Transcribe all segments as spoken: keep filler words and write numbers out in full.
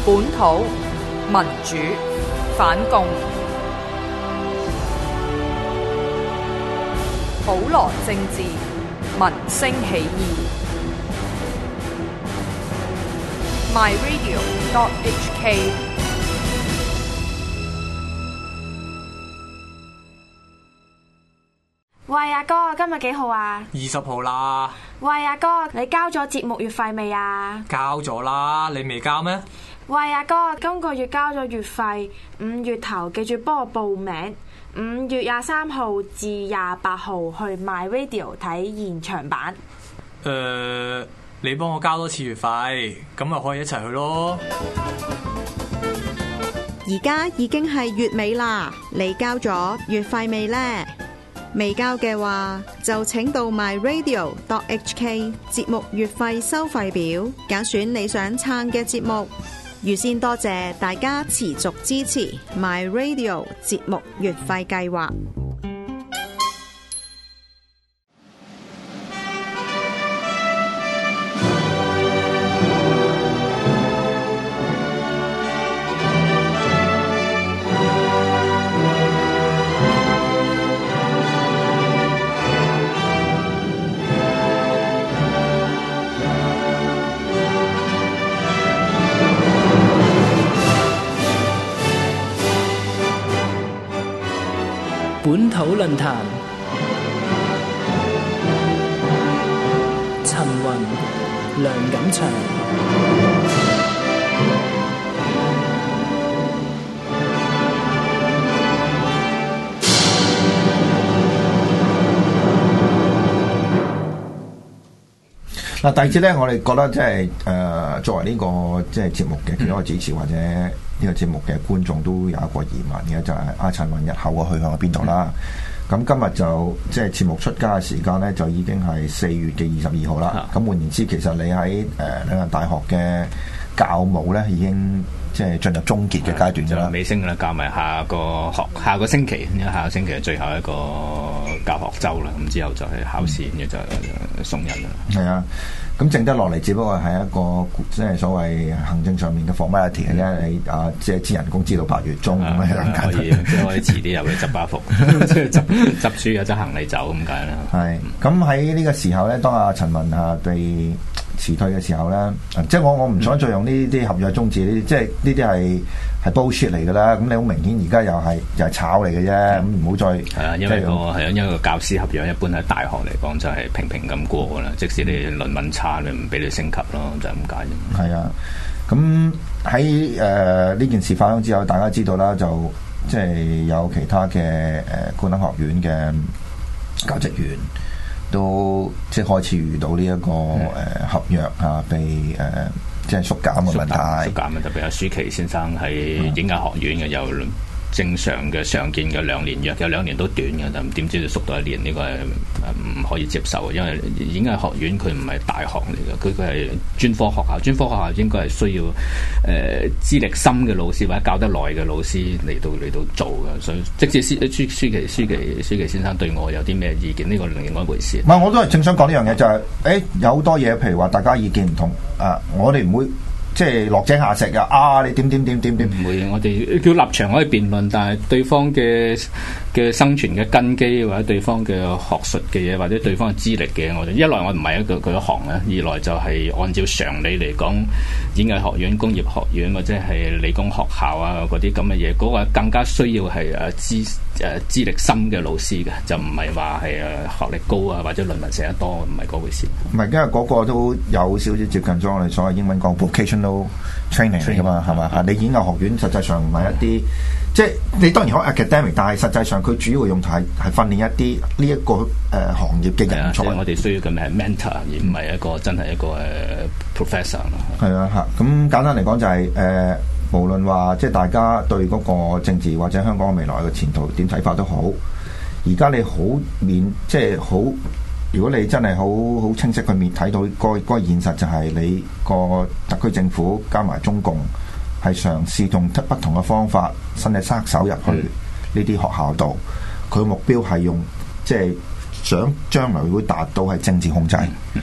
本土民主反共，普羅政治民聲起義。My Radio dot H K。 喂，阿哥，今日幾號啊？ 二十號啦。 喂，阿哥，你交咗節目月費未啊？ 交咗啦，你未交咩？ 喂，阿哥，今個月交咗月費，五月頭記住幫我報名，五月廿三號至廿八號去 My Radio 睇現場版。 誒、呃，你幫我交多次月費，咁咪可以一齊去咯。 而家已經係月尾啦，你交咗月費未呢？未交嘅話，就請到 My Radio dot H K 節目月費收費表，揀選你想撐嘅節目。預先多謝大家持續支持 My Radio 節目月費計劃。 本土論壇，陳雲、梁錦祥。 嗱，第二次咧，我哋覺得即係誒，作為呢、這個即係節目嘅其中一個主持或者呢個節目嘅觀眾，都有一個疑問嘅，就係阿陳雲日後嘅去向喺邊度啦？咁、嗯、今日就即係節目出街嘅時間咧，就已經係四月嘅二十二號啦。咁換言之，其實你喺誒兩岸大學嘅教務咧，已經即係進入終結嘅階段㗎啦， 尾聲啦，教埋下個學下個星期，因為下個星期係最後一個教學週啦，咁之後就係考試，然後就送人啦。 係啊，咁剩得落嚟，只不過係一個即係所謂行政上面嘅 formality 嘅啫。你啊，即係知人工知道八月中咁樣咁簡單， 可以即係可以遲啲入去執把服，即係執執書啊，執行李走咁解啦。係， 咁喺呢個時候咧，當阿陳雲啊被辭退嘅時候咧，即係我我唔想再用呢啲合約終止呢啲，即係呢啲係係 bullshit 嚟㗎啦。咁你好明顯而家又係又係炒嚟嘅啫。咁唔好再係啊，因為個係啊，因為個教師合約一般喺大學嚟講就係平平咁過㗎啦。即使你論文差，你唔俾你升級咯，就係咁解啫。 係啊，咁喺誒呢件事發生之後，大家知道啦，就即係有其他嘅誒高等學院嘅教職員。都即係開始遇到呢、這、一個誒、呃、合約啊，被誒、呃、即係縮減嘅問題。 縮減啊，特別係舒淇先生喺演藝學院嘅，有正常嘅常見嘅兩年約，有兩年都短嘅，就點知就縮到一年，呢、這個係唔可以接受嘅。因為演藝學院佢唔係大學嚟嘅，佢佢係專科學校，專科學校應該係需要誒、呃、資歷深嘅老師或者教得耐嘅老師嚟到嚟到做嘅。所以即使舒舒舒淇舒淇舒淇先生對我有啲咩意見，呢、這個另外一回事。 唔係，我都係正想講呢樣嘢，就係、是、誒、欸、有好多嘢，譬如話大家意見唔同啊，我哋唔會。即係落井下石㗎啊！你點點點點點？ 唔會，我哋叫立場可以辯論，但係對方嘅嘅生存嘅根基，或者對方嘅學術嘅嘢，或者對方嘅資歷嘅，我哋一來我唔係一個佢一行咧，二來就係按照常理嚟講，演藝學院、工業學院或者係理工學校啊嗰啲咁嘅嘢，嗰、那個更加需要係誒資誒資歷深嘅老師嘅，就唔係話係誒學歷高啊或者論文寫得多，唔係嗰回事。 唔係，因為嗰個都有少少接近咗我哋所謂英文講 vocational training 嚟噶嘛，係嘛？嚇，你演藝學院實際上唔係一啲，即係你當然可以 academic， 但係實際上佢主要嘅用途係係訓練一啲呢一個誒、呃、行業嘅人才。 我哋需要嘅係 mentor，而唔係一個真係一個誒 professor 咯。 係啊，嚇！咁簡單嚟講就係、是、誒、呃，無論話即係大家對嗰個政治或者香港未來嘅前途點睇法都好，而家你好面即係好。如果你真係好好清晰去面睇到嗰、那個嗰、那個現實，就係你個特區政府加埋中共係嘗試用不同嘅方法伸隻黑手入去呢啲學校度，佢目標係用即係想將來會達到係政治控制。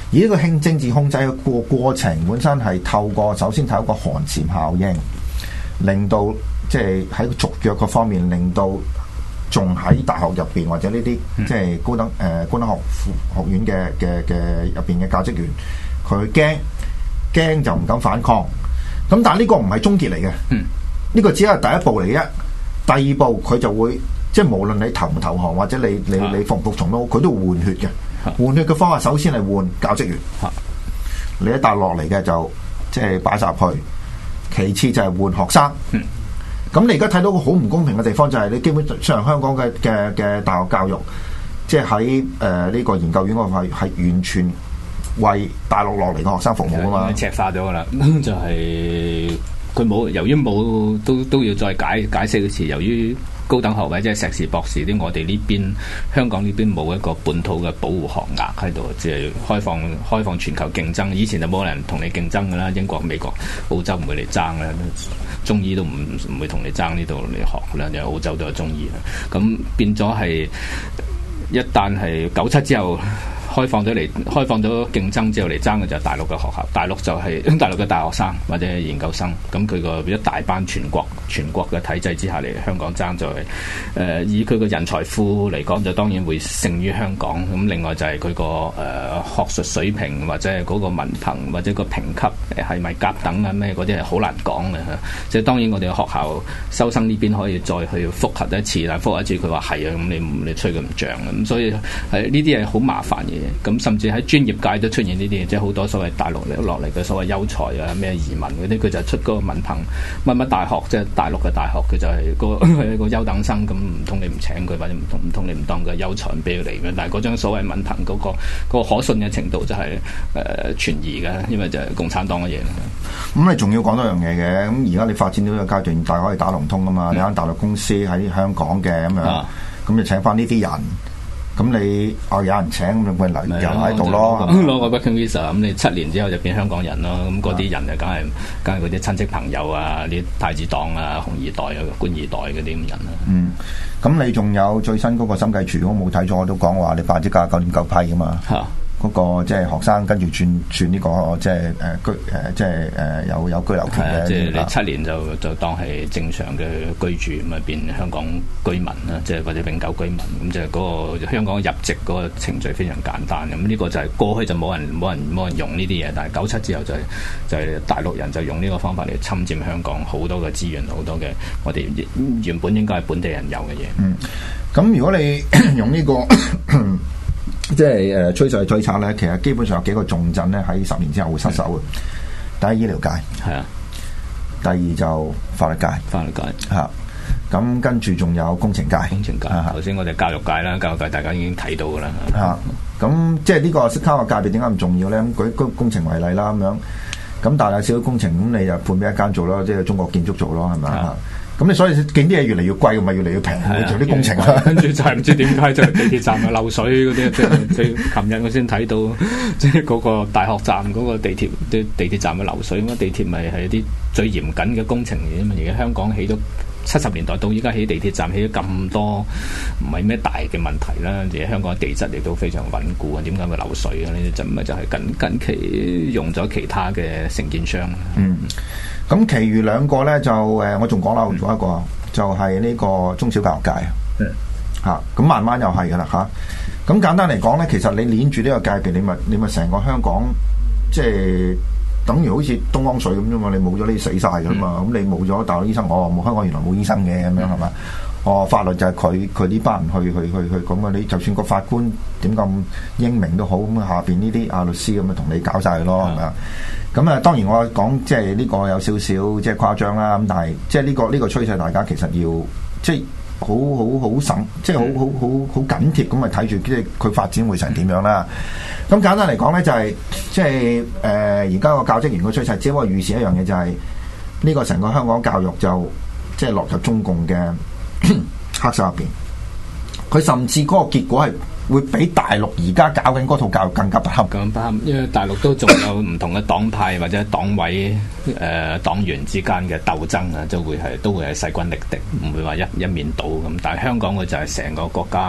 而呢個政政治控制嘅過過程本身係透過首先透過寒蟬效應，令到即係喺續約嗰方面，令到仲喺大學入邊或者呢啲即係高等誒、呃、高等學學院嘅嘅嘅入邊嘅教職員，佢驚驚就唔敢反抗。咁但係呢個唔係終結嚟嘅，呢、嗯、個只係第一步嚟嘅。第二步佢就會即係無論你投唔投降或者你你你服唔服從都，佢都會換血嘅。換血嘅方法首先係換教職員，你一大落嚟嘅就即係擺晒入去。其次就係換學生。咁、嗯、你而家睇到個好唔公平嘅地方就係你基本上香港嘅嘅嘅大學教育，即係喺誒呢個研究院嗰個係係完全為大陸落嚟嘅學生服務啊嘛。 赤化咗噶啦，就係佢冇，由於冇都都要再解解釋一次，由於高等學位即係碩士博士啲，我哋呢邊香港呢邊冇一個本土嘅保護學額喺度，即係開放開放全球競爭。以前就冇人同你競爭噶啦，英國、美國、澳洲唔會嚟爭啦，中醫都唔唔會同你爭呢度嚟學啦，因為澳洲都有中醫啦。咁變咗係一旦係九七之後開放咗嚟，開放咗競爭之後嚟爭嘅就係大陸嘅學校，大陸就係大陸嘅大學生或者研究生，咁佢個一大班全國全國嘅體制之下嚟香港爭就係、是、誒、呃、以佢個人才庫嚟講就當然會勝於香港。咁另外就係佢個誒學術水平或者係嗰個文憑或者個評級係咪甲等啊咩嗰啲係好難講嘅嚇。即係當然我哋嘅學校收生呢邊可以再去複核一次，但係複核一次佢話係啊，咁你你吹佢唔脹啊，咁所以係呢啲係好麻煩嘅。咁甚至喺專業界都出現呢啲，即係好多所謂大陸落嚟嘅所謂優才啊，咩移民嗰啲，佢就出嗰個文憑乜乜大學，即係大陸嘅大學，佢就係個個優等生，咁唔通你唔請佢，或者唔通唔通你唔當佢優才俾佢嚟嘅？但係嗰張所謂文憑嗰個嗰個可信嘅程度就係誒存疑嘅，因為就係共產黨嘅嘢。 咁你仲要講多樣嘢嘅，咁而家你發展到呢個階段，大家可以打龍通啊嘛，嗯、你間大陸公司喺香港嘅咁樣，咁、啊、你請翻呢啲人。咁你哦有人請，咁咪留人喺度咯， 攞個 working visa，咁你七年之後就變香港人咯。咁嗰啲人就梗係梗係嗰啲親戚朋友啊，啲太子黨啊、紅二代啊、官二代嗰啲咁人啦。 嗯，咁你仲有最新嗰個審計署，我冇睇錯，我都講話你百分之九十九點九批噶嘛。嚇！嗰個即係學生跟住轉轉呢個即係誒居誒即係誒有有居留權嘅， 即係你七年就就當係正常嘅居住，咁啊變香港居民啦，即係或者永久居民，咁就係嗰個香港入籍嗰個程序非常簡單。咁呢個就係過去就冇人冇人冇人用呢啲嘢，但係九七之後就係就係大陸人就用呢個方法嚟侵佔香港好多嘅資源，好多嘅我哋原本應該係本地人有嘅嘢。嗯， 咁如果你用呢個即係誒趨勢推測咧，其實基本上有幾個重鎮咧喺十年之後會失守嘅。第一醫療界係啊，第二就法律界， 法律界嚇。咁跟住仲有工程界， 工程界。頭先我哋教育界啦，教育界大家已經睇到㗎啦。 嚇，咁即係呢個卡學界別點解咁重要咧？咁舉工工程為例啦，咁樣咁大大小小工程，咁你就判俾一間做咯，即係中國建築做咯，係咪啊？咁你所以見啲嘢越嚟越貴，咪越嚟越平去做啲工程啦。 跟住就係唔知點解就地鐵站啊漏水嗰啲，即係即係琴日我先睇到，即係嗰個大學站嗰個地鐵啲地鐵站嘅漏水，咁啊地鐵咪係一啲最嚴謹嘅工程嚟啊嘛。而家香港起到七十年代到依家起地鐵站起咗咁多，唔係咩大嘅問題啦。而且香港嘅地質亦都非常穩固啊，點解會漏水啊？呢啲就唔係就係近近期用咗其他嘅承建商。 嗯。咁，其餘兩個咧就誒，我仲講漏咗一個，嗯、就係呢個中小教育界、嗯、啊。嚇，咁慢慢又係噶啦嚇。咁簡單嚟講咧，其實你連住呢個界別，你咪你咪成個香港，即係等於好似東江水咁啫嘛。你冇咗你死晒噶嘛。咁、嗯、你冇咗大陸醫生，哦，冇香港原來冇醫生嘅咁樣係嘛？哦，法律就係佢佢呢班人去去去去咁啊！你就算個法官點咁英明都好，咁下邊呢啲阿律師咁啊同你搞晒佢咯，係咪啊？咁啊，當然我講即係呢個有少少即係誇張啦。咁但係即係呢個呢個趨勢，大家其實要即係好好好審，即係好好好好緊貼咁啊睇住，即係佢發展會成點樣啦。咁簡單嚟講咧，就係即係誒而家個教職員個趨勢，只不過預示一樣嘢，就係呢個成個香港教育就即係落入中共嘅黑手入邊。佢甚至嗰個結果係會比大陸而家搞緊嗰套教育更加不堪， 更不堪，因為大陸都仲有唔同嘅黨派或者黨委誒、呃、黨員之間嘅鬥爭啊，就會係都會係勢均力敵，唔會話一一面倒咁。但係香港佢就係成個國家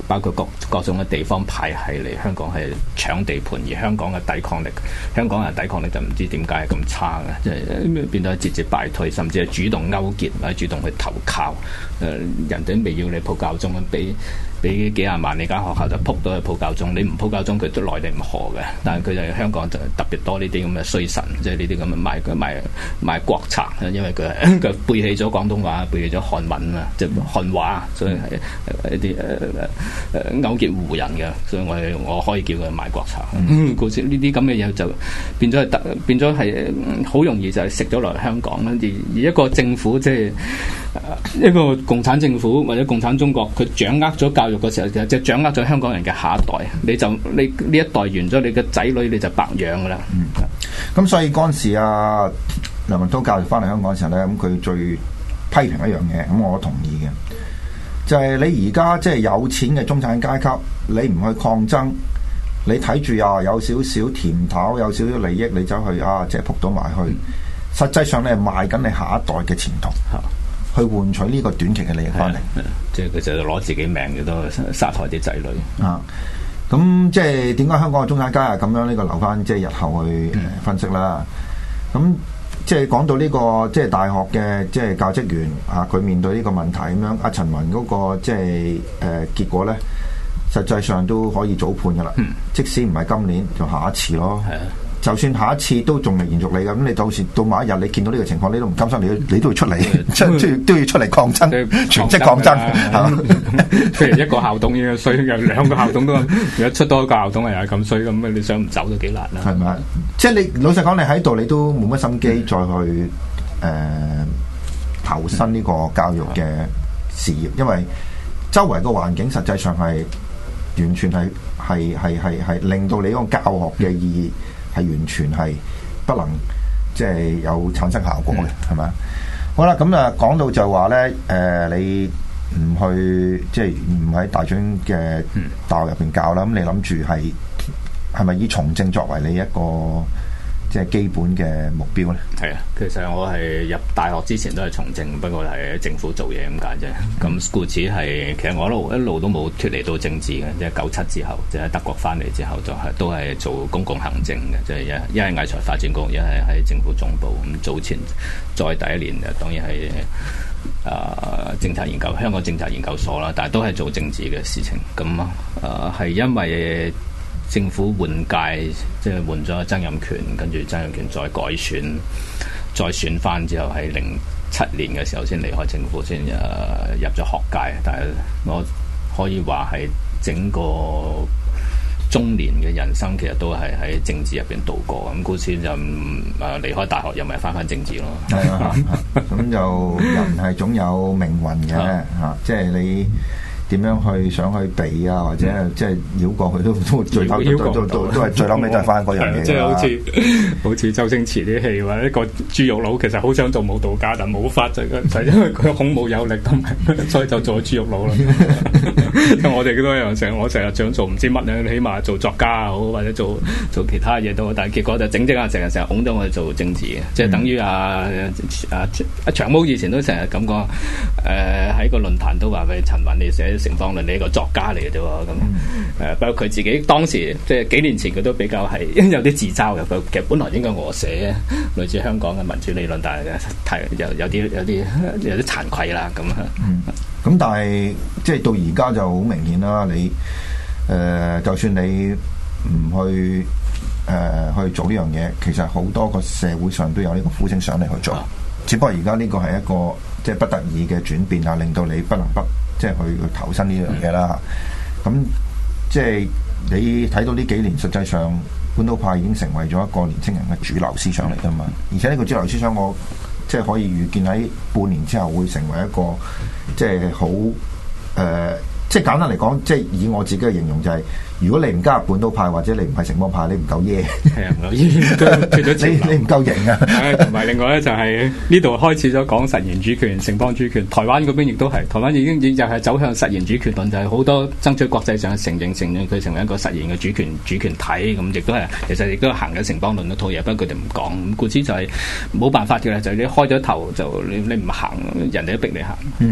包括各各種嘅地方派系嚟香港係搶地盤，而香港嘅抵抗力，香港人抵抗力就唔知點解係咁差嘅，即係變到節節敗退，甚至係主動勾結或者主動去投靠。誒、呃、人哋未要你普教中，俾俾幾廿萬你間學校就撲到去普教中，你唔普教中佢都耐你唔何嘅。但係佢就係香港就特別多呢啲咁嘅衰神，即係呢啲咁嘅賣賣賣國賊，因為佢佢背棄咗廣東話，背棄咗漢文啊，即係漢話，所以係一啲誒誒勾結胡人嘅，所以我係我可以叫佢賣國賊。故此呢啲咁嘅嘢就變咗係特變咗係好容易就係食咗落嚟香港啦。而而一個政府即係一個共產政府或者共產中國，佢掌握咗教育嘅時候，就就掌握咗香港人嘅下一代。你就你呢一代完咗，你嘅仔女你就白養噶啦。 嗯，咁所以嗰陣時啊，梁文韜教授翻嚟香港嘅時候咧，咁佢最批評一樣嘢，咁我同意嘅，就係、是、你而家即係有錢嘅中產階級，你唔去抗爭，你睇住啊有少少甜頭，有少少利益，你走去啊即係撲到埋去，實際上你係賣緊你下一代嘅前途。去換取呢個短期嘅利益翻嚟， 即係佢就攞自己命嘅都殺害啲仔女啊！咁即係點解香港嘅中產階級咁樣？呢、這個留翻即係日後去分析啦。咁、嗯、即係講到呢、這個即係大學嘅即係教職員啊，佢面對呢個問題咁樣，阿陳雲嗰個即係誒、呃、結果咧，實際上都可以早判噶啦。嗯、即使唔係今年，就下一次咯。係啊。就算下一次都仲未延續你嘅，咁你到時到某一日你見到呢個情況，你都唔甘心，你你都要出嚟，出都要出嚟抗爭，全職抗爭，係嘛？ 譬如一個校董已經衰，有兩個校董都，如果出多一個校董又係咁衰，咁你想唔走都幾難啦。 係咪？即係你老實講，你喺度你都冇乜心機再去誒、呃、投身呢個教育嘅事業，因為周圍個環境實際上係完全係係係係係令到你嗰個教學嘅意義。係完全係不能即係有產生效果嘅，係咪、嗯？好啦，咁啊講到就話咧，誒、呃、你唔去即係唔喺大專嘅大學入邊教啦，咁你諗住係係咪以從政作為你一個即係基本嘅目標咧？ 係啊，其實我係入大學之前都係從政，不過係喺政府做嘢咁解啫。咁故此係其實我一路一路都冇脫離到政治嘅，即係九七之後，即係德國翻嚟之後，就係都係做公共行政嘅，即係一一係藝才發展局，一係喺政府總部。咁早前再第一年就當然係啊、呃、政策研究香港政策研究所啦，但係都係做政治嘅事情。咁啊係因為政府換屆，即係換咗曾蔭權，跟住曾蔭權再改選，再選翻之後，喺零七年嘅時候先離開政府，先誒入咗學界。但係我可以話係整個中年嘅人生，其實都係喺政治入邊度過。咁故此就誒離開大學，又咪翻翻政治咯。 係啊，咁就人係總有命運嘅嚇，即係你。點樣去想去避啊，或者即係繞過去都都最後都都都都係最後尾都係翻嗰樣嘢。 即係好似好似周星馳啲戲，或者一個豬肉佬其實好想做舞蹈家，但冇法就就因為佢孔武有力，同埋所以就做咗豬肉佬啦。我哋都一樣，成我成日想做唔知乜咧，起碼做作家又好，或者做做其他嘢都好，但係結果就整整下成日成日拱咗我哋做政治嘅，即係等於啊啊啊長毛以前都成日咁講，誒喺個論壇都話俾陳雲你寫。城邦論你一個作家嚟嘅啫喎，咁誒，不過佢自己當時即係幾年前佢都比較係有啲自嘲嘅。佢其實本來應該我寫類似香港嘅民主理論，但係太有有啲有啲有啲慚愧啦咁啊。 咁、嗯、但係即係到而家就好明顯啦，你誒、呃、就算你唔去誒、呃、去做呢樣嘢，其實好多個社會上都有呢個呼聲上嚟去做，啊、只不過而家呢個係一個即係不得已嘅轉變啊，令到你不能不。即係去去投身呢樣嘢啦，咁即係你睇到呢幾年，實際上本土派已經成為咗一個年輕人嘅主流思想嚟㗎嘛，而且呢個主流思想我即係可以預見喺半年之後會成為一個即係好誒，即係簡單嚟講，即係以我自己嘅形容就係、是。如果你唔加入本土派或者你唔係城邦派，你唔夠耶， 係啊，唔夠耶，脱咗你你唔夠型啊！ 同埋另外咧就係呢度開始咗講實驗主權、城邦主權，台灣嗰邊亦都係，台灣已經已就係走向實驗主權論，就係、是、好多爭取國際上承認承認佢成為一個實驗嘅主權主權體，咁亦都係其實亦都行緊城邦論嗰套嘢，不過佢哋唔講，咁故此就係冇辦法嘅啦，就係、是、你開咗頭就你你唔行，人哋都逼你行。 嗯，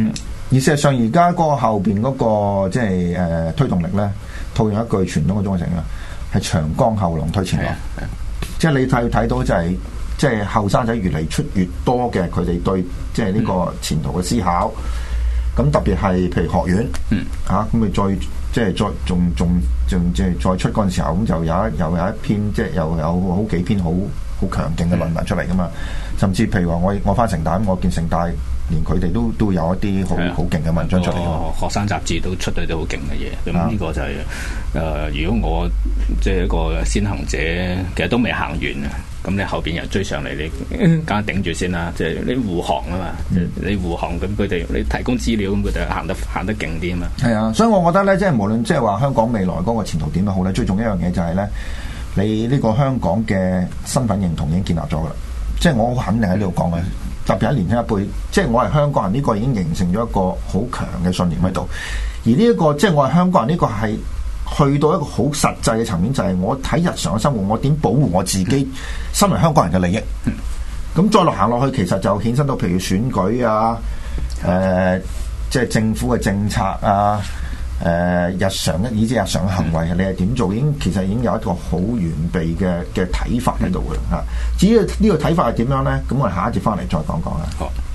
而事實上，而家嗰個後邊嗰、那個即係誒推動力咧，套用一句傳統嘅中國成語，係長江後浪推前浪。即係你睇睇到就係、是，即係後生仔越嚟出越多嘅，佢哋對即係呢個前途嘅思考。咁、嗯、特別係譬如學院，嚇咁咪再即係再仲仲仲即係再出嗰陣時候，咁就有一又有一篇即係又有好幾篇好好強勁嘅論文出嚟噶嘛。甚至譬如話我我翻城大，我見城大。連佢哋都都有一啲好好勁嘅文章出嚟嘅， 學生雜誌都出到啲好勁嘅嘢。咁呢、啊、個就係、是、誒、呃，如果我即係一個先行者，其實都未行完啊。咁你後邊又追上嚟，你梗係頂住先啦。即、就、係、是、你護航啊嘛，嗯、你護航咁佢哋你提供資料，咁佢哋行得行得勁啲啊嘛。係啊，所以我覺得咧，即係無論即係話香港未來嗰個前途點都好咧，最重要一樣嘢就係咧，你呢個香港嘅身份認同已經建立咗噶啦。即係我好肯定喺呢度講嘅。特別喺年輕一輩，即係我係香港人，呢、這個已經形成咗一個好強嘅信念喺度。而呢、這、一個即係我係香港人，呢個係去到一個好實際嘅層面，就係、是、我睇日常嘅生活，我點保護我自己身為香港人嘅利益。咁、嗯、再落行落去，其實就衍生到譬如選舉啊，誒、呃，即係政府嘅政策啊。誒、呃、日常嘅以至日常嘅行為，你係點做？已經其實已經有一個好完備嘅嘅睇法喺度嘅嚇。至於呢個睇法係點樣咧？咁我哋下一節翻嚟再講講啦。好。